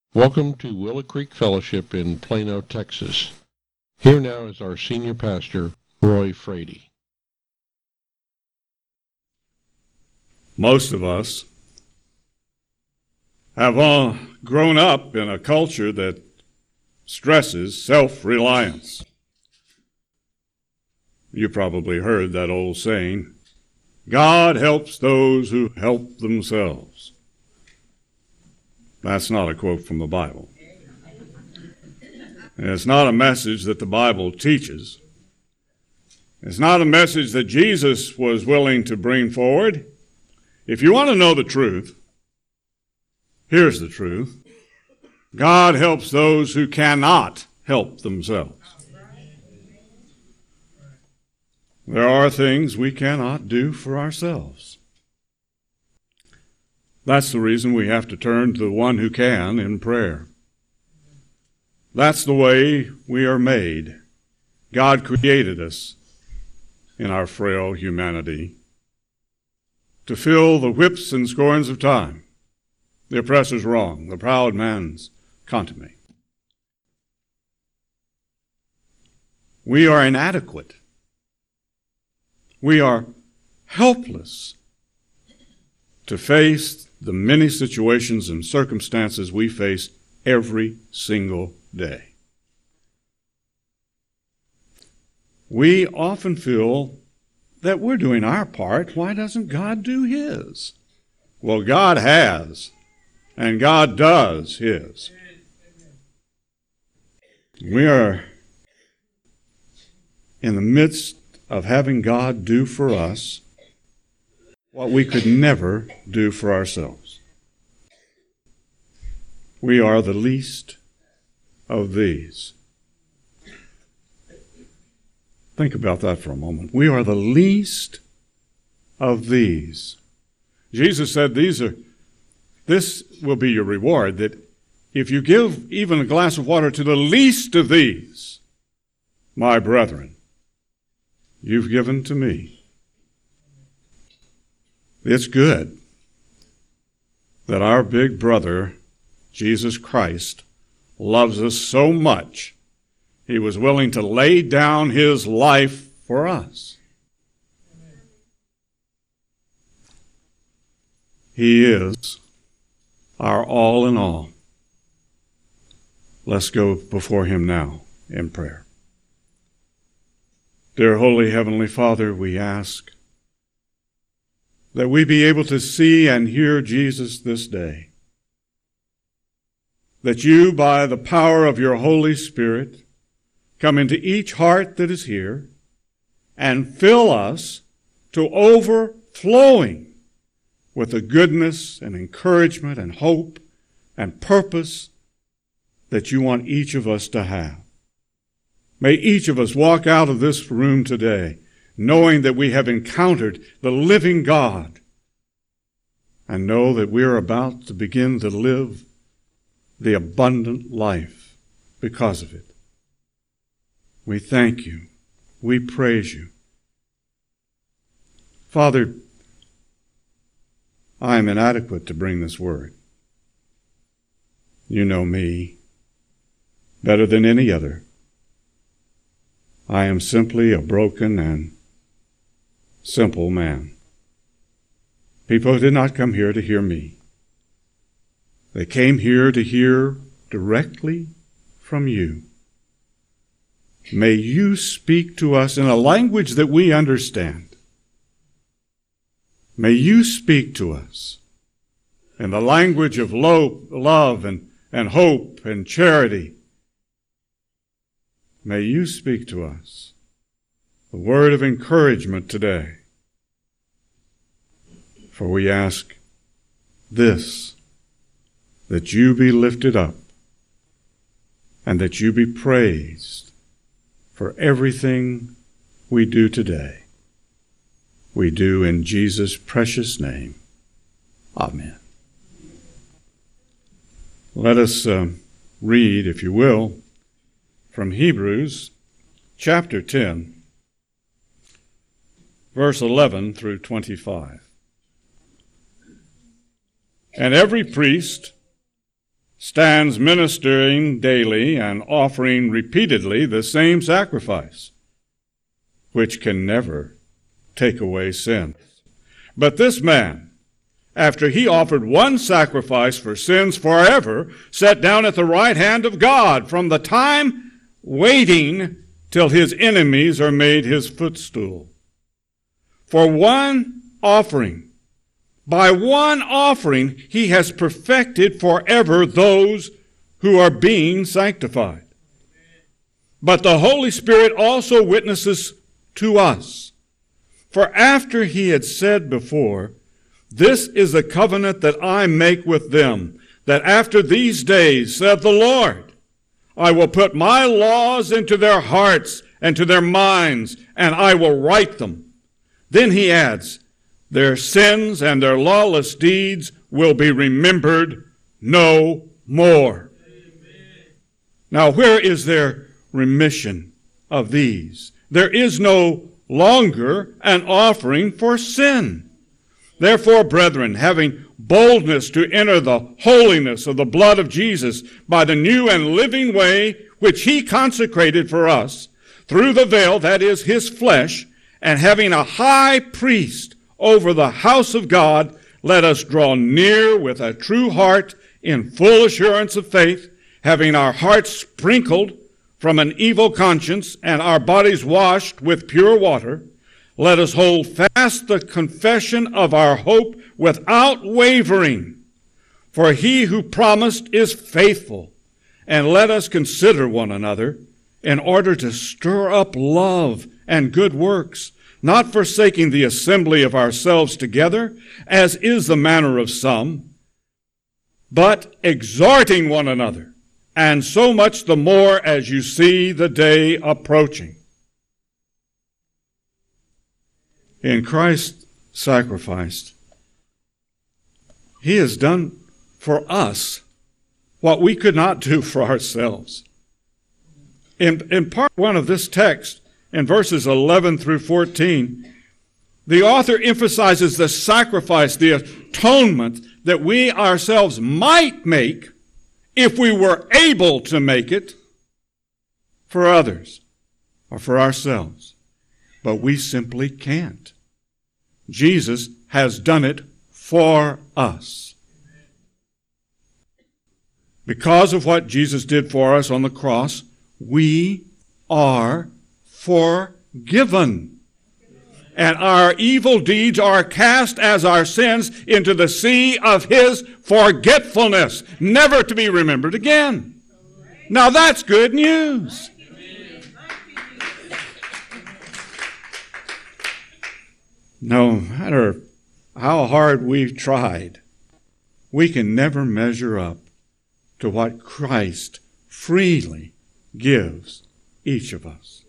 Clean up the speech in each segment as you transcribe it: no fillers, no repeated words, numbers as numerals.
Welcome to Willow Creek Fellowship in Plano, Texas. Here now is our senior pastor, Roy Frady. Most of us have all grown up in a culture that stresses self-reliance. You probably heard that old saying, God helps those who help themselves. That's not a quote from the Bible. And it's not a message that the Bible teaches. It's not a message that Jesus was willing to bring forward. If you want to know the truth, here's the truth. God helps those who cannot help themselves. There are things we cannot do for ourselves. That's the reason we have to turn to the one who can in prayer. That's the way we are made. God created us in our frail humanity to fill the whips and scorns of time, the oppressor's wrong, the proud man's contumely. We are inadequate. We are helpless to face the many situations and circumstances we face every single day. We often feel that we're doing our part. Why doesn't God do His? Well, God has, and God does His. We are in the midst of having God do for us what we could never do for ourselves. We are the least of these. Think about that for a moment. We are the least of these. Jesus said this will be your reward, that if you give even a glass of water to the least of these, my brethren, you've given to me. It's good that our big brother, Jesus Christ, loves us so much, He was willing to lay down His life for us. He is our all in all. Let's go before Him now in prayer. Dear Holy Heavenly Father, we ask that we be able to see and hear Jesus this day. That you, by the power of your Holy Spirit, come into each heart that is here and fill us to overflowing with the goodness and encouragement and hope and purpose that you want each of us to have. May each of us walk out of this room today knowing that we have encountered the living God and know that we are about to begin to live the abundant life because of it. We thank you. We praise you. Father, I am inadequate to bring this word. You know me better than any other. I am simply a broken and simple man. People did not come here to hear me. They came here to hear directly from you. May you speak to us in a language that we understand. May you speak to us in the language of love and hope and charity. May you speak to us the word of encouragement today. For we ask this, that you be lifted up and that you be praised for everything we do today. We do in Jesus' precious name. Amen. Let us read, if you will, from Hebrews chapter 10, verse 11 through 25. And every priest stands ministering daily and offering repeatedly the same sacrifice, which can never take away sin. But this man, after he offered one sacrifice for sins forever, sat down at the right hand of God, from the time waiting till his enemies are made his footstool. For one offering, by one offering, he has perfected forever those who are being sanctified. But the Holy Spirit also witnesses to us. For after he had said before, "This is the covenant that I make with them, that after these days, saith the Lord, I will put my laws into their hearts and to their minds, and I will write them." Then he adds, "Their sins and their lawless deeds will be remembered no more." Amen. Now, where is there remission of these? There is no longer an offering for sin. Therefore, brethren, having boldness to enter the holiness of the blood of Jesus by the new and living way which he consecrated for us, through the veil, that is, his flesh, and having a high priest over the house of God, let us draw near with a true heart in full assurance of faith, having our hearts sprinkled from an evil conscience and our bodies washed with pure water. Let us hold fast the confession of our hope without wavering, for he who promised is faithful. And let us consider one another in order to stir up love and good works, not forsaking the assembly of ourselves together, as is the manner of some, but exhorting one another, and so much the more as you see the day approaching. In Christ's sacrifice, he has done for us what we could not do for ourselves. In part 1 of this text, in verses 11 through 14, the author emphasizes the sacrifice, the atonement that we ourselves might make if we were able to make it for others or for ourselves. But we simply can't. Jesus has done it for us. Because of what Jesus did for us on the cross, we are forgiven. And our evil deeds are cast as our sins into the sea of his forgetfulness, never to be remembered again. Now that's good news. No matter how hard we've tried, we can never measure up to what Christ freely gives each of us.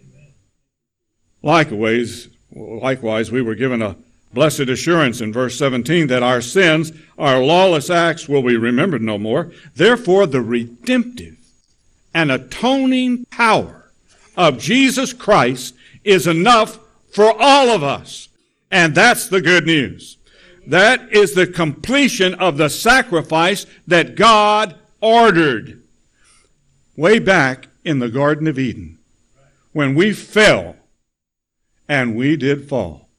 Likewise, we were given a blessed assurance in verse 17 that our sins, our lawless acts will be remembered no more. Therefore, the redemptive and atoning power of Jesus Christ is enough for all of us. And that's the good news. That is the completion of the sacrifice that God ordered way back in the Garden of Eden when we fell, and we did fall.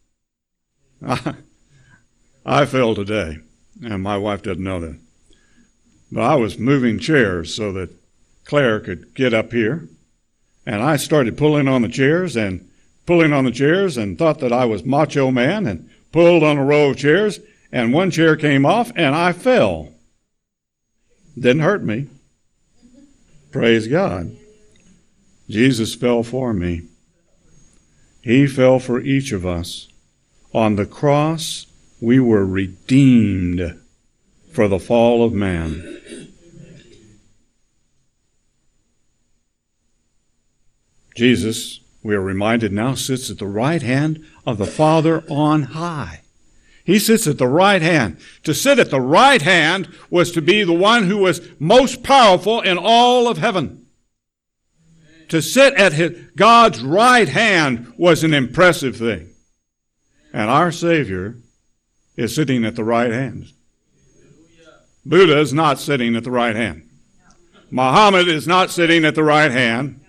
I fell today, and my wife doesn't know that. But I was moving chairs so that Claire could get up here, and I started pulling on the chairs and thought that I was Macho Man and pulled on a row of chairs, and one chair came off, and I fell. Didn't hurt me. Praise God. Jesus fell for me. He fell for each of us. On the cross, we were redeemed for the fall of man. Jesus, we are reminded now, sits at the right hand of the Father on high. He sits at the right hand. To sit at the right hand was to be the one who was most powerful in all of heaven. To sit at God's right hand was an impressive thing. And our Savior is sitting at the right hand. Buddha is not sitting at the right hand. Muhammad is not sitting at the right hand.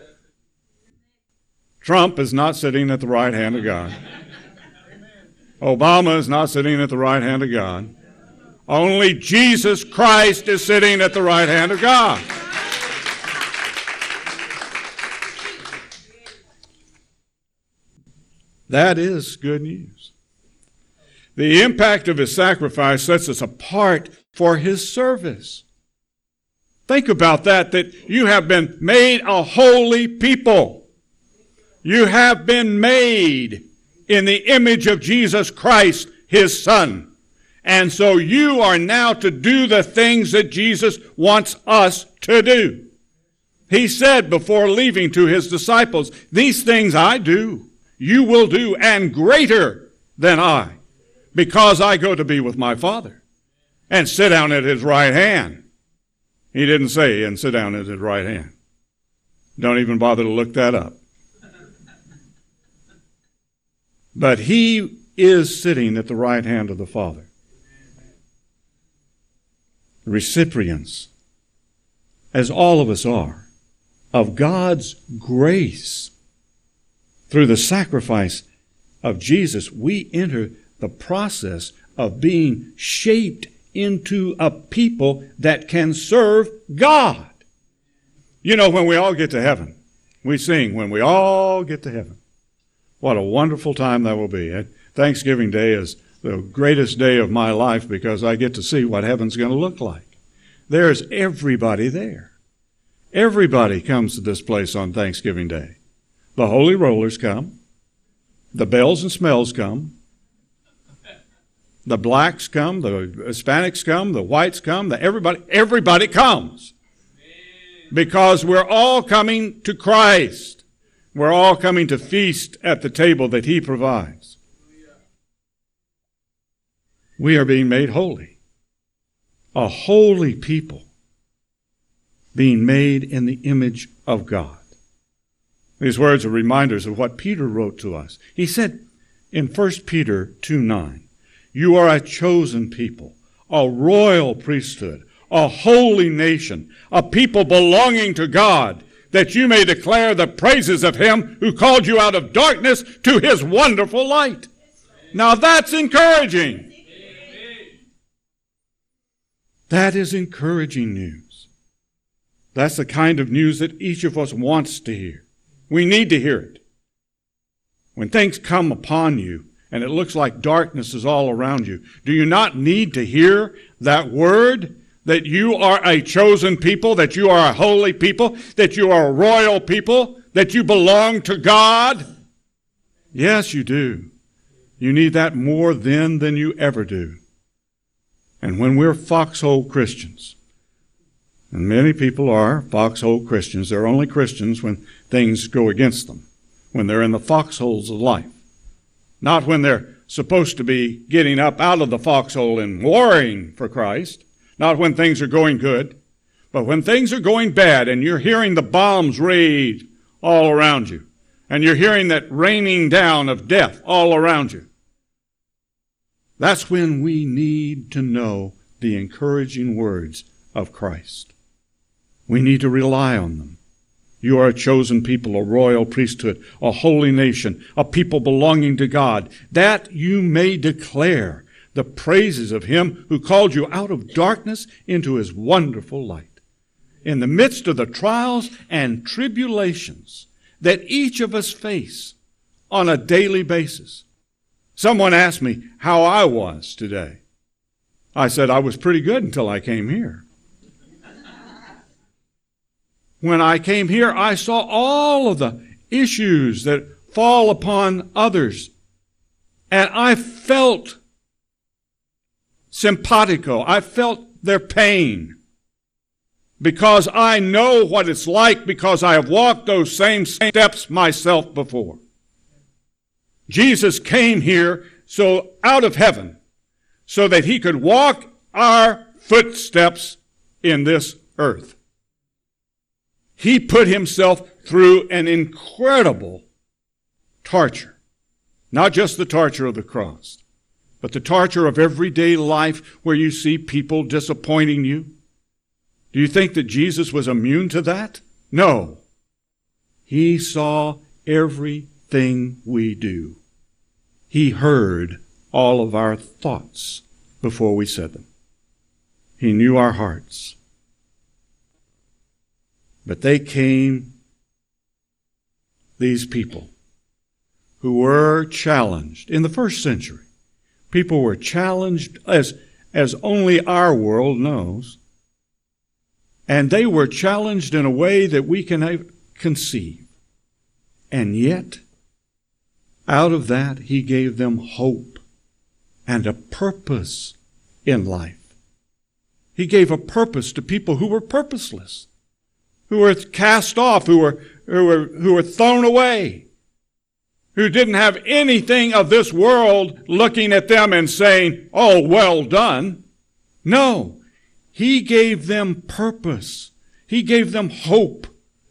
Trump is not sitting at the right hand of God. Obama is not sitting at the right hand of God. Only Jesus Christ is sitting at the right hand of God. That is good news. The impact of his sacrifice sets us apart for his service. Think about that you have been made a holy people. You have been made in the image of Jesus Christ, his Son. And so you are now to do the things that Jesus wants us to do. He said before leaving to his disciples, "These things I do, you will do, and greater than I, because I go to be with my Father and sit down at his right hand." He didn't say, "and sit down at his right hand." Don't even bother to look that up. But he is sitting at the right hand of the Father. Recipients, as all of us are, of God's grace. Through the sacrifice of Jesus, we enter the process of being shaped into a people that can serve God. You know, when we all get to heaven, we sing, "When we all get to heaven." What a wonderful time that will be. Thanksgiving Day is the greatest day of my life because I get to see what heaven's going to look like. There's everybody there. Everybody comes to this place on Thanksgiving Day. The holy rollers come. The bells and smells come. The blacks come. The Hispanics come. The whites come. Everybody comes. Because we're all coming to Christ. We're all coming to feast at the table that he provides. We are being made holy. A holy people being made in the image of God. These words are reminders of what Peter wrote to us. He said in 1 Peter 2:9, "You are a chosen people, a royal priesthood, a holy nation, a people belonging to God, that you may declare the praises of him who called you out of darkness to his wonderful light." Now that's encouraging. That is encouraging news. That's the kind of news that each of us wants to hear. We need to hear it. When things come upon you and it looks like darkness is all around you, do you not need to hear that word? That you are a chosen people, that you are a holy people, that you are a royal people, that you belong to God? Yes, you do. You need that more then than you ever do. And when we're foxhole Christians, and many people are foxhole Christians, they're only Christians when things go against them, when they're in the foxholes of life. Not when they're supposed to be getting up out of the foxhole and warring for Christ. Not when things are going good, but when things are going bad and you're hearing the bombs rage all around you, and you're hearing that raining down of death all around you. That's when we need to know the encouraging words of Christ. We need to rely on them. You are a chosen people, a royal priesthood, a holy nation, a people belonging to God, that you may declare the praises of him who called you out of darkness into his wonderful light. In the midst of the trials and tribulations that each of us face on a daily basis. Someone asked me how I was today. I said I was pretty good until I came here. When I came here, I saw all of the issues that fall upon others. And I felt simpatico. I felt their pain. Because I know what it's like, because I have walked those same steps myself before. Jesus came here out of heaven so that he could walk our footsteps in this earth. He put himself through an incredible torture. Not just the torture of the cross, but the torture of everyday life where you see people disappointing you? Do you think that Jesus was immune to that? No. He saw everything we do. He heard all of our thoughts before we said them. He knew our hearts. But they came, these people, who were challenged in the first century. People were challenged as only our world knows. And they were challenged in a way that we can conceive. And yet, out of that, he gave them hope and a purpose in life. He gave a purpose to people who were purposeless, who were cast off, who were thrown away, who didn't have anything of this world looking at them and saying, "Oh, well done." No, he gave them purpose. He gave them hope.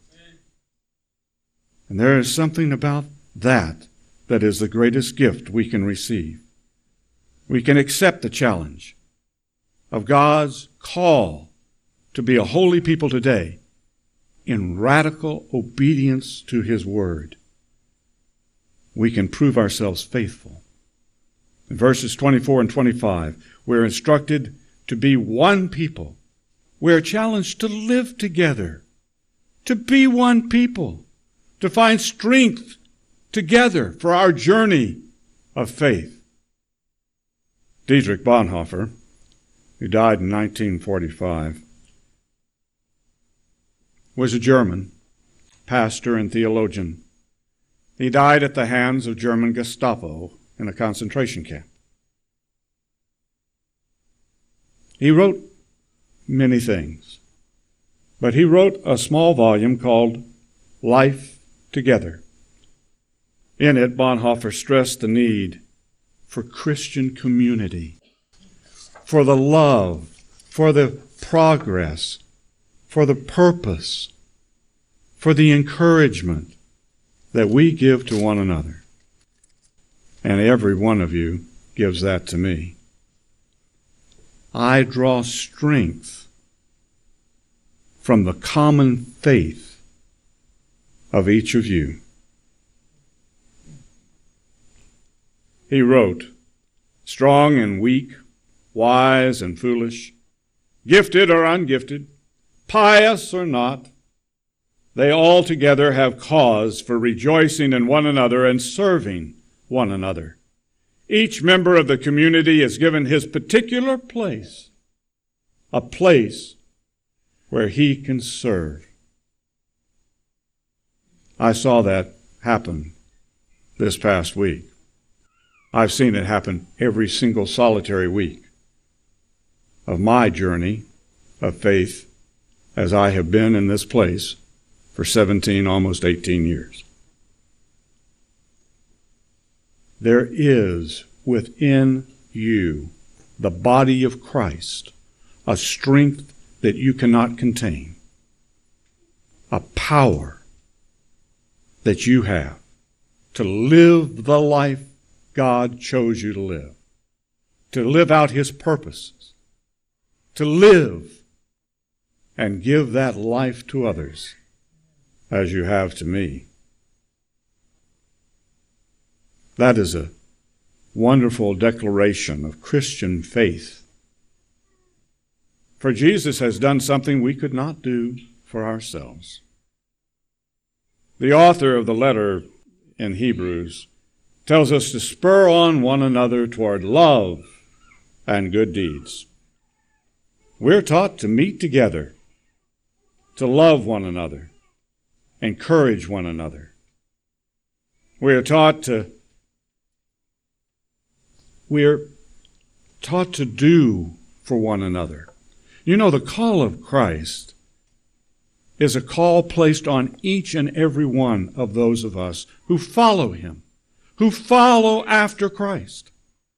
And there is something about that is the greatest gift we can receive. We can accept the challenge of God's call to be a holy people today in radical obedience to His Word. We can prove ourselves faithful. In verses 24 and 25, we're instructed to be one people. We're challenged to live together, to be one people, to find strength together for our journey of faith. Dietrich Bonhoeffer, who died in 1945, was a German pastor and theologian. He died at the hands of German Gestapo in a concentration camp. He wrote many things, but he wrote a small volume called Life Together. In it, Bonhoeffer stressed the need for Christian community, for the love, for the progress, for the purpose, for the encouragement that we give to one another. And every one of you gives that to me. I draw strength from the common faith of each of you. He wrote, "Strong and weak, wise and foolish, gifted or ungifted, pious or not, they all together have cause for rejoicing in one another and serving one another. Each member of the community is given his particular place, a place where he can serve." I saw that happen this past week. I've seen it happen every single solitary week of my journey of faith as I have been in this place for 17, almost 18 years. There is within you, the body of Christ, a strength that you cannot contain, a power that you have to live the life God chose you to live out His purposes, to live and give that life to others as you have to me. That is a wonderful declaration of Christian faith. For Jesus has done something we could not do for ourselves. The author of the letter in Hebrews tells us to spur on one another toward love and good deeds. We're taught to meet together, to love one another, encourage one another. We're taught to do for one another. You know, the call of Christ is a call placed on each and every one of those of us who follow Him, who follow after Christ.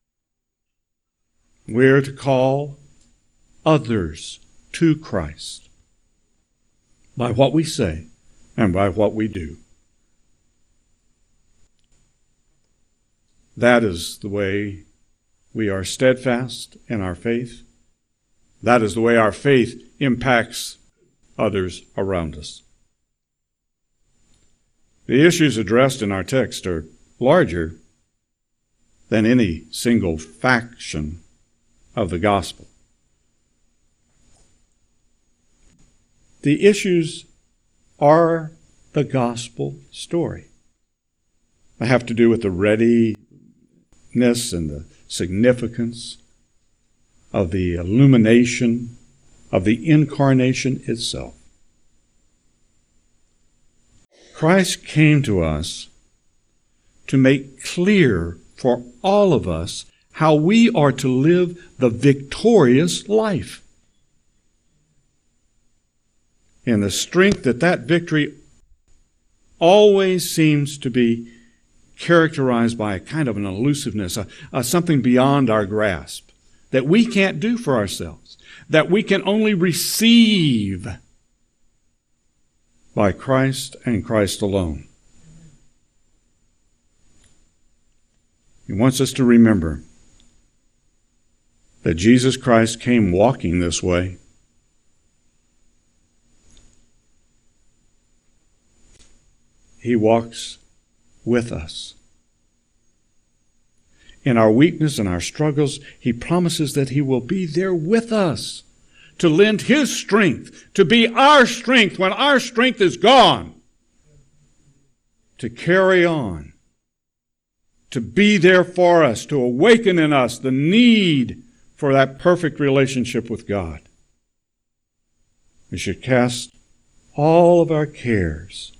We're to call others to Christ by what we say and by what we do. That is the way we are steadfast in our faith. That is the way our faith impacts others around us. The issues addressed in our text are larger than any single faction of the gospel. The issues are the gospel story. They have to do with the readiness and the significance of the illumination of the incarnation itself. Christ came to us to make clear for all of us how we are to live the victorious life. And the strength that victory always seems to be characterized by a kind of an elusiveness, something beyond our grasp, that we can't do for ourselves, that we can only receive by Christ and Christ alone. He wants us to remember that Jesus Christ came walking this way. He walks with us. In our weakness and our struggles, He promises that He will be there with us to lend His strength, to be our strength when our strength is gone, to carry on, to be there for us, to awaken in us the need for that perfect relationship with God. We should cast all of our cares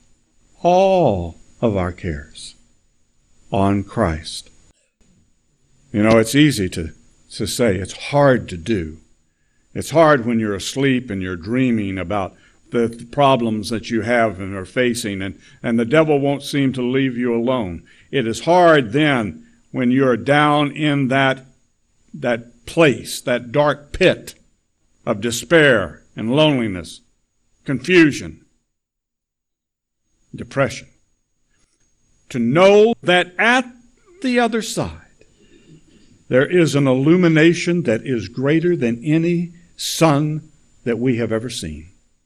on Christ. You know, it's easy to say. It's hard to do. It's hard when you're asleep and you're dreaming about the problems that you have and are facing, and the devil won't seem to leave you alone. It is hard then when you're down in that place, that dark pit of despair and loneliness, confusion, depression, to know that at the other side there is an illumination that is greater than any sun that we have ever seen.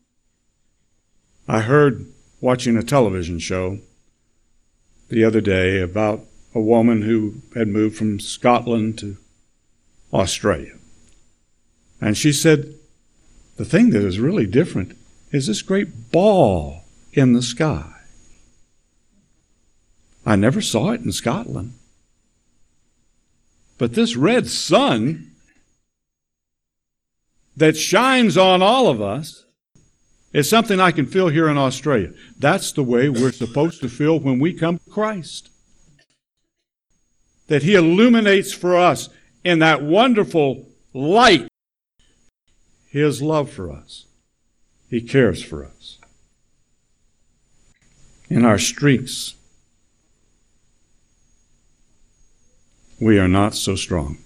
I heard watching a television show the other day about a woman who had moved from Scotland to Australia. And she said, the thing that is really different is this great ball in the sky. I never saw it in Scotland. But this red sun that shines on all of us is something I can feel here in Australia. That's the way we're supposed to feel when we come to Christ. That He illuminates for us in that wonderful light His love for us. He cares for us. In our streaks, we are not so strong.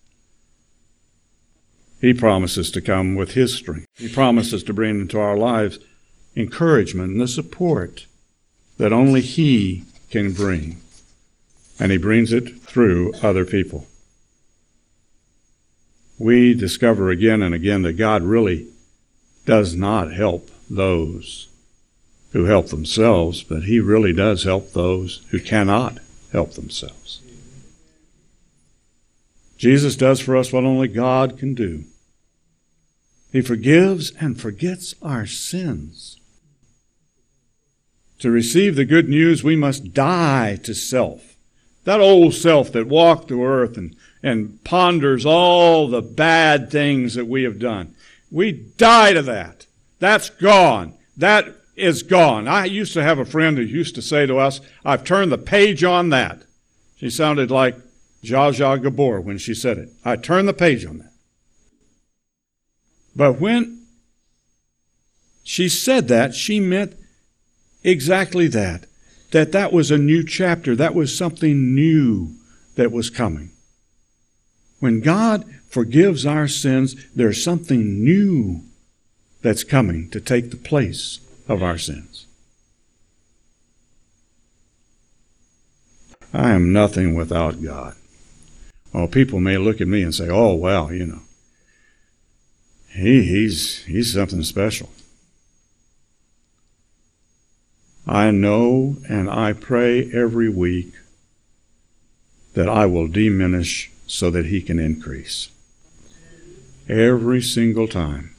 He promises to come with His strength. He promises to bring into our lives encouragement and the support that only He can bring. And He brings it through other people. We discover again and again that God really does not help those who help themselves, but He really does help those who cannot help themselves. Jesus does for us what only God can do. He forgives and forgets our sins. To receive the good news, we must die to self. That old self that walked the earth and ponders all the bad things that we have done. We die to that. That's gone. That is gone. I used to have a friend who used to say to us, I've turned the page on that. She sounded like Zsa Zsa Gabor when she said it. I turned the page on that. But when she said that, she meant exactly that. That was a new chapter. That was something new that was coming. When God forgives our sins, there's something new that's coming to take the place of our sins. I am nothing without God. Well, people may look at me and say, oh, well, he's something special. I know and I pray every week that I will diminish so that he can increase. Every single time.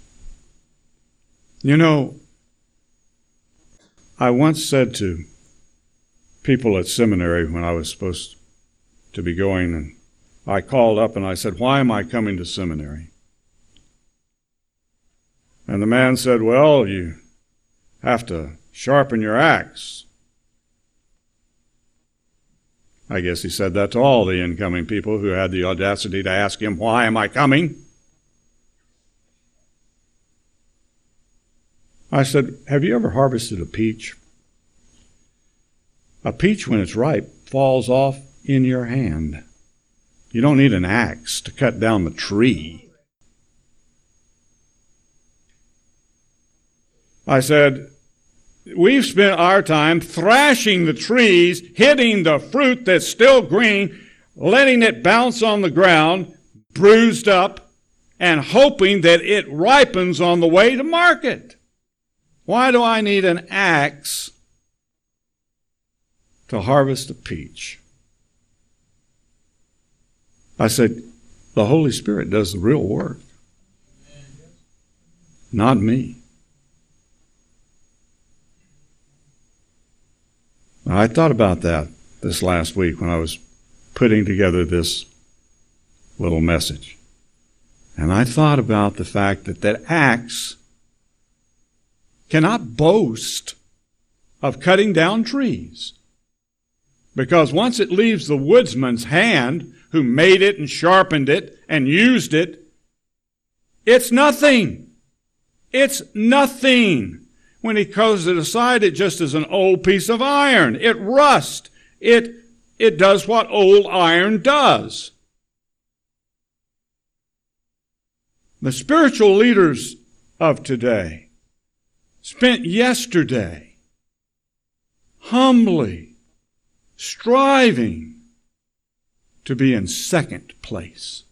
I once said to people at seminary when I was supposed to be going, and I called up and I said, why am I coming to seminary? And the man said, well, you have to sharpen your axe. I guess he said that to all the incoming people who had the audacity to ask him, why am I coming? I said, have you ever harvested a peach? A peach, when it's ripe, falls off in your hand. You don't need an axe to cut down the tree. I said, we've spent our time thrashing the trees, hitting the fruit that's still green, letting it bounce on the ground, bruised up, and hoping that it ripens on the way to market. Why do I need an axe to harvest a peach? I said, the Holy Spirit does the real work, not me. I thought about that this last week when I was putting together this little message. And I thought about the fact that that axe cannot boast of cutting down trees. Because once it leaves the woodsman's hand, who made it and sharpened it and used it, it's nothing. It's nothing. When he throws it aside, it just is an old piece of iron. It rusts. It does what old iron does. The spiritual leaders of today spent yesterday humbly striving to be in second place.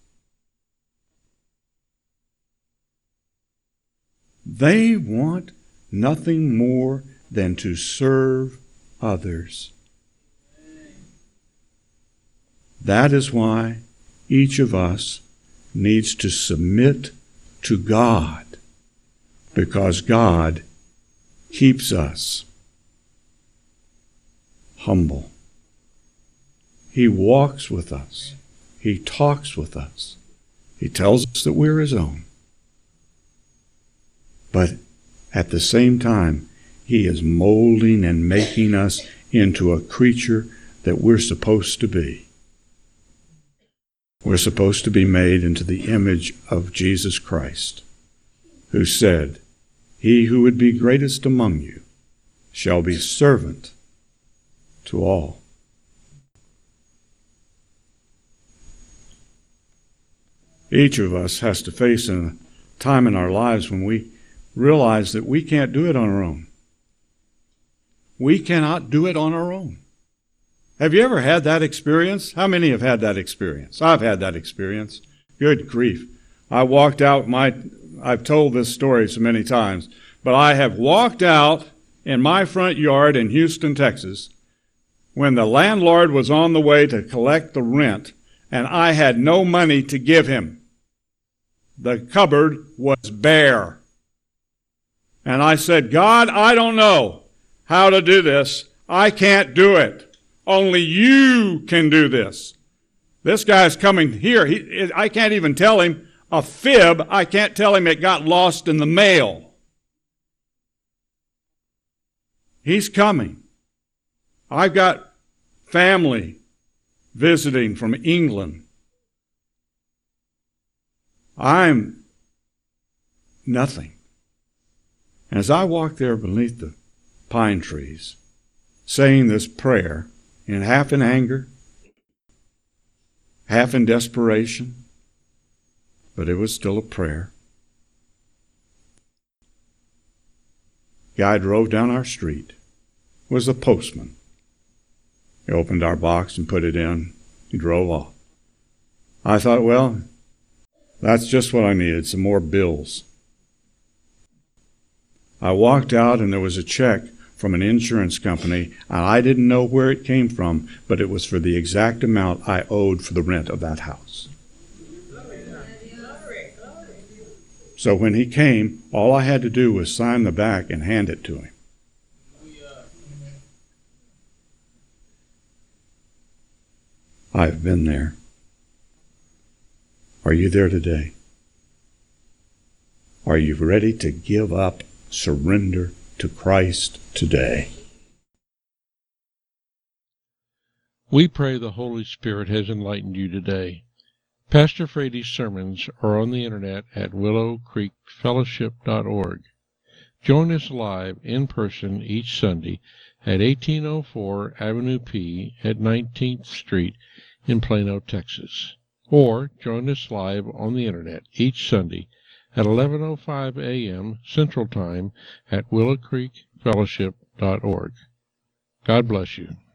They want nothing more than to serve others. That is why each of us needs to submit to God, because God keeps us humble. He walks with us. He talks with us. He tells us that we're His own. But at the same time, He is molding and making us into a creature that we're supposed to be. We're supposed to be made into the image of Jesus Christ, who said, "He who would be greatest among you shall be servant to all." Each of us has to face a time in our lives when we realize that we can't do it on our own. We cannot do it on our own. Have you ever had that experience? How many have had that experience? I've had that experience. Good grief. I've told this story so many times, but I have walked out in my front yard in Houston, Texas, when the landlord was on the way to collect the rent, and I had no money to give him. The cupboard was bare. And I said, "God, I don't know how to do this. I can't do it. Only you can do this." This guy's coming here. I can't even tell him a fib. I can't tell him it got lost in the mail. He's coming. I've got family visiting from England. I'm nothing. As I walk there beneath the pine trees, saying this prayer, half in anger, half in desperation, but it was still a prayer. Guy drove down our street, was a postman. He opened our box and put it in. He drove off. I thought, well, that's just what I needed, some more bills. I walked out and there was a check from an insurance company, and I didn't know where it came from, but it was for the exact amount I owed for the rent of that house. So when he came, all I had to do was sign the back and hand it to him. I've been there. Are you there today? Are you ready to give up, surrender to Christ today? We pray the Holy Spirit has enlightened you today. Pastor Frady's sermons are on the internet at willowcreekfellowship.org. Join us live in person each Sunday at 1804 Avenue P at 19th Street in Plano, Texas. Or join us live on the internet each Sunday at 11:05 a.m. Central Time at willowcreekfellowship.org. God bless you.